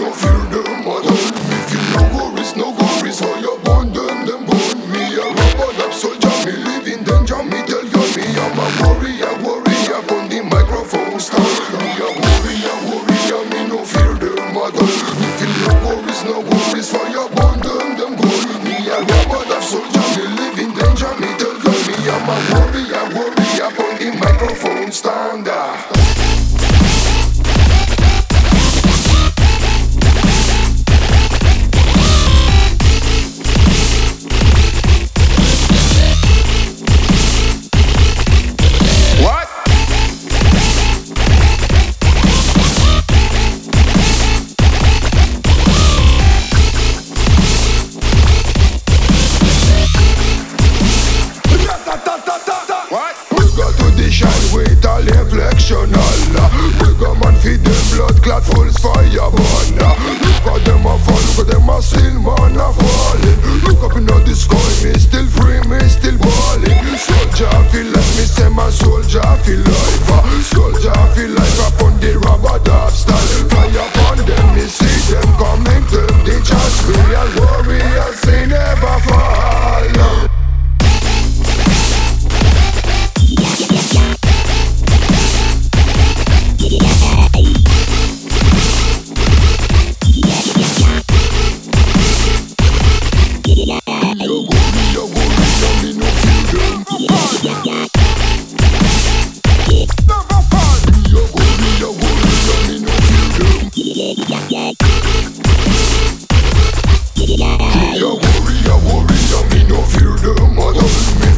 no fear them at all. Me feel no worries for your bond them born. Me a rubber dub soldier, me live in danger. Me tell you me I'm a warrior on the microphone stand. Me a warrior, me no fear them at all. Me feel no worries for your bond them born. Me a rubber dub soldier, me live in danger. Me tell you me I'm a warrior on the microphone stand. With all inflectional, we got man feed them blood clot full fire burn. Look at them a fall, look at them a still man a falling. Look up in the sky, me still free, me still balling. Soldier feel like me say my soldier feel life. Soldier feel life upon the rubber dub style. Fly upon them, me see them coming to the church. Real warriors say never fall. Warrior, me no fear them at all.